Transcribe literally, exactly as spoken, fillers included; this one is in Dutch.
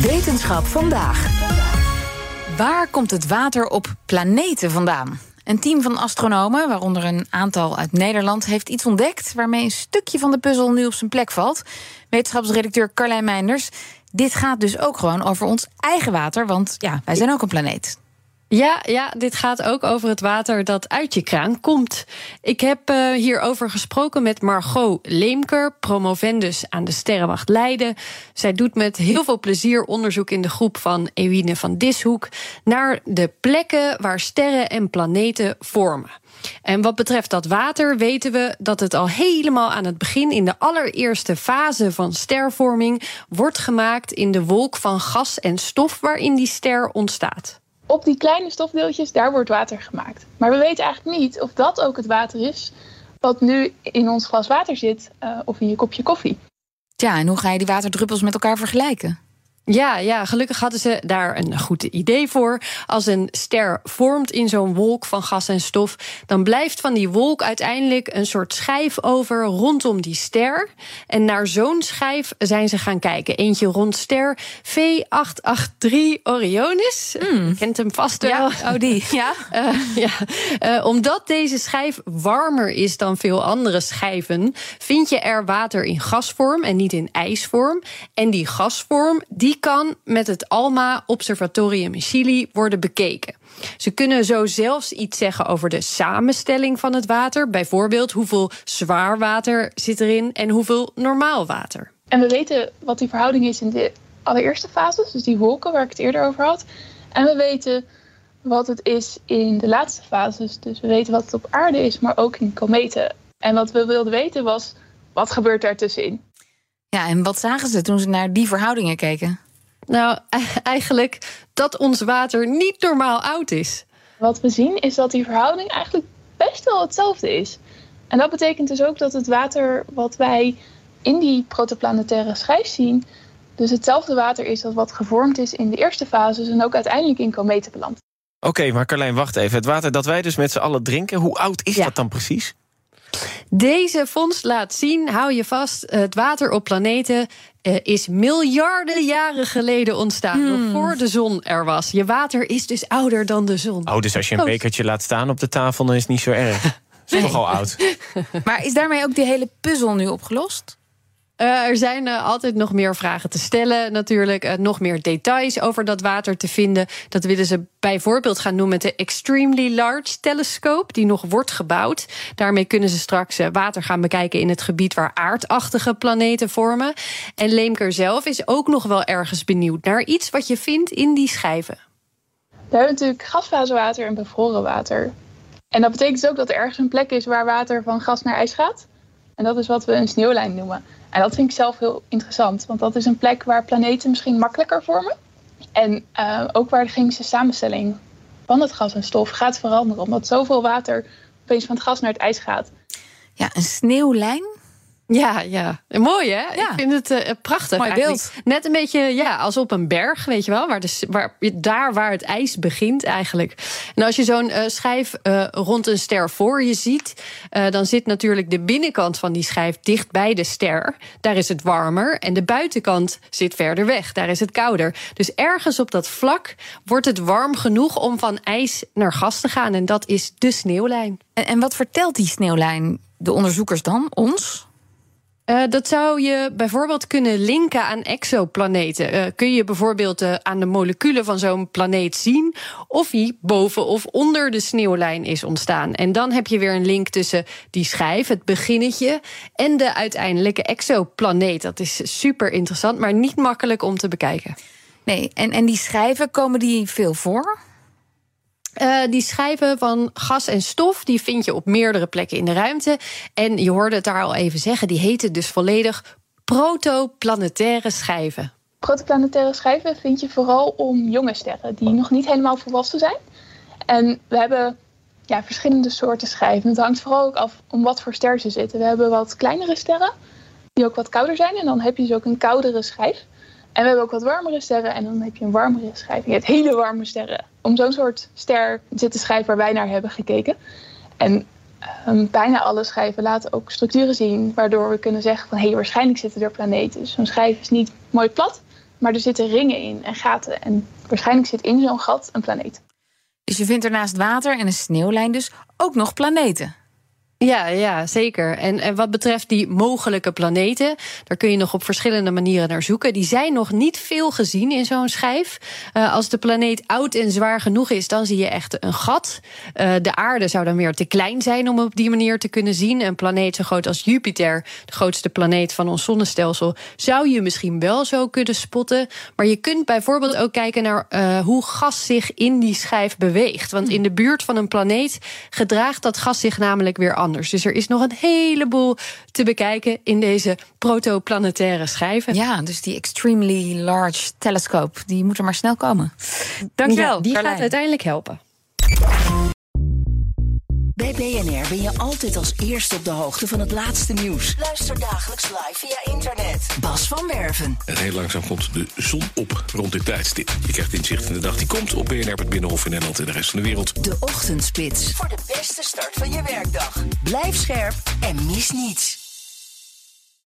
Wetenschap vandaag. Waar komt het water op planeten vandaan? Een team van astronomen, waaronder een aantal uit Nederland, heeft iets ontdekt waarmee een stukje van de puzzel nu op zijn plek valt. Wetenschapsredacteur Carlijn Meinders. Dit gaat dus ook gewoon over ons eigen water, want ja, wij zijn ook een planeet. Ja, ja, dit gaat ook over het water dat uit je kraan komt. Ik heb uh, hierover gesproken met Margot Leemker, promovendus aan de Sterrenwacht Leiden. Zij doet met heel veel plezier onderzoek in de groep van Ewine van Dishoek naar de plekken waar sterren en planeten vormen. En wat betreft dat water weten we dat het al helemaal aan het begin, in de allereerste fase van stervorming, wordt gemaakt in de wolk van gas en stof waarin die ster ontstaat. Op die kleine stofdeeltjes, daar wordt water gemaakt. Maar we weten eigenlijk niet of dat ook het water is wat nu in ons glas water zit uh, of in je kopje koffie. Ja, en hoe ga je die waterdruppels met elkaar vergelijken? Ja, ja, gelukkig hadden ze daar een goed idee voor. Als een ster vormt in zo'n wolk van gas en stof, dan blijft van die wolk uiteindelijk een soort schijf over rondom die ster. En naar zo'n schijf zijn ze gaan kijken. Eentje rond ster V acht acht drie Orionis. Mm. Je kent hem vast wel. Ja, oh die. Ja. Uh, ja. Uh, omdat deze schijf warmer is dan veel andere schijven, vind je er water in gasvorm en niet in ijsvorm. En die gasvorm, die Die kan met het ALMA Observatorium in Chili worden bekeken. Ze kunnen zo zelfs iets zeggen over de samenstelling van het water. Bijvoorbeeld hoeveel zwaar water zit erin en hoeveel normaal water. En we weten wat die verhouding is in de allereerste fases, dus die wolken waar ik het eerder over had. En we weten wat het is in de laatste fases. Dus we weten wat het op aarde is, maar ook in kometen. En wat we wilden weten was, wat gebeurt daar tussenin? Ja, en wat zagen ze toen ze naar die verhoudingen keken? Nou, eigenlijk dat ons water niet normaal oud is. Wat we zien is dat die verhouding eigenlijk best wel hetzelfde is. En dat betekent dus ook dat het water wat wij in die protoplanetaire schijf zien, dus hetzelfde water is als wat gevormd is in de eerste fases en ook uiteindelijk in kometen belandt. Oké, okay, maar Carlijn, wacht even. Het water dat wij dus met z'n allen drinken, hoe oud is ja. dat dan precies? Deze vondst laat zien, hou je vast, het water op planeten uh, is miljarden jaren geleden ontstaan, hmm. nog voor de zon er was. Je water is dus ouder dan de zon. Oh, dus als je een bekertje laat staan op de tafel, dan is het niet zo erg. Het is nee. nogal oud. Maar is daarmee ook die hele puzzel nu opgelost? Uh, er zijn uh, altijd nog meer vragen te stellen natuurlijk. Uh, nog meer details over dat water te vinden. Dat willen ze bijvoorbeeld gaan doen met de Extremely Large Telescope, die nog wordt gebouwd. Daarmee kunnen ze straks uh, water gaan bekijken in het gebied waar aardachtige planeten vormen. En Leemker zelf is ook nog wel ergens benieuwd naar iets wat je vindt in die schijven. We hebben natuurlijk gasfasewater en bevroren water. En dat betekent dus ook dat er ergens een plek is waar water van gas naar ijs gaat. En dat is wat we een sneeuwlijn noemen. En dat vind ik zelf heel interessant, want dat is een plek waar planeten misschien makkelijker vormen. En uh, ook waar de chemische samenstelling van het gas en stof gaat veranderen, omdat zoveel water opeens van het gas naar het ijs gaat. Ja, een sneeuwlijn? Ja, ja. Mooi, hè? Ja. Ik vind het uh, prachtig. Mooi beeld. Net een beetje ja, als op een berg, weet je wel. Waar de, waar, daar waar het ijs begint eigenlijk. En als je zo'n uh, schijf uh, rond een ster voor je ziet, Uh, dan zit natuurlijk de binnenkant van die schijf dicht bij de ster. Daar is het warmer. En de buitenkant zit verder weg. Daar is het kouder. Dus ergens op dat vlak wordt het warm genoeg om van ijs naar gas te gaan. En dat is de sneeuwlijn. En, en wat vertelt die sneeuwlijn de onderzoekers dan, ons? Uh, dat zou je bijvoorbeeld kunnen linken aan exoplaneten. Uh, kun je bijvoorbeeld uh, aan de moleculen van zo'n planeet zien of die boven of onder de sneeuwlijn is ontstaan. En dan heb je weer een link tussen die schijf, het beginnetje, en de uiteindelijke exoplaneet. Dat is super interessant, maar niet makkelijk om te bekijken. Nee, en, en die schijven, komen die veel voor? Uh, die schijven van gas en stof, die vind je op meerdere plekken in de ruimte. En je hoorde het daar al even zeggen, die heten dus volledig protoplanetaire schijven. Protoplanetaire schijven vind je vooral om jonge sterren die nog niet helemaal volwassen zijn. En we hebben ja, verschillende soorten schijven. Het hangt vooral ook af om wat voor ster ze zitten. We hebben wat kleinere sterren die ook wat kouder zijn. En dan heb je dus ook een koudere schijf. En we hebben ook wat warmere sterren en dan heb je een warmere schijf. Je hebt hele warme sterren. Om zo'n soort ster zit de schijf waar wij naar hebben gekeken. En um, bijna alle schijven laten ook structuren zien, waardoor we kunnen zeggen van hé, hey, waarschijnlijk zitten er planeten. Dus zo'n schijf is niet mooi plat, maar er zitten ringen in en gaten. En waarschijnlijk zit in zo'n gat een planeet. Dus je vindt er naast water en een sneeuwlijn dus ook nog planeten. Ja, ja, zeker. En, en wat betreft die mogelijke planeten, daar kun je nog op verschillende manieren naar zoeken. Die zijn nog niet veel gezien in zo'n schijf. Uh, als de planeet oud en zwaar genoeg is, dan zie je echt een gat. Uh, de aarde zou dan weer te klein zijn om op die manier te kunnen zien. Een planeet zo groot als Jupiter, de grootste planeet van ons zonnestelsel, zou je misschien wel zo kunnen spotten. Maar je kunt bijvoorbeeld ook kijken naar uh, hoe gas zich in die schijf beweegt. Want in de buurt van een planeet gedraagt dat gas zich namelijk weer anders. Dus er is nog een heleboel te bekijken in deze protoplanetaire schijven. Ja, dus die Extremely Large Telescope, die moet er maar snel komen. Dankjewel, ja, die Carlijn. gaat uiteindelijk helpen. Bij B N R ben je altijd als eerste op de hoogte van het laatste nieuws. Luister dagelijks live via internet. Bas van Werven. En heel langzaam komt de zon op rond dit tijdstip. Je krijgt inzicht in de dag die komt op B N R, het Binnenhof in Nederland en de rest van de wereld. De Ochtendspits. Voor de beste start van je werkdag. Blijf scherp en mis niets.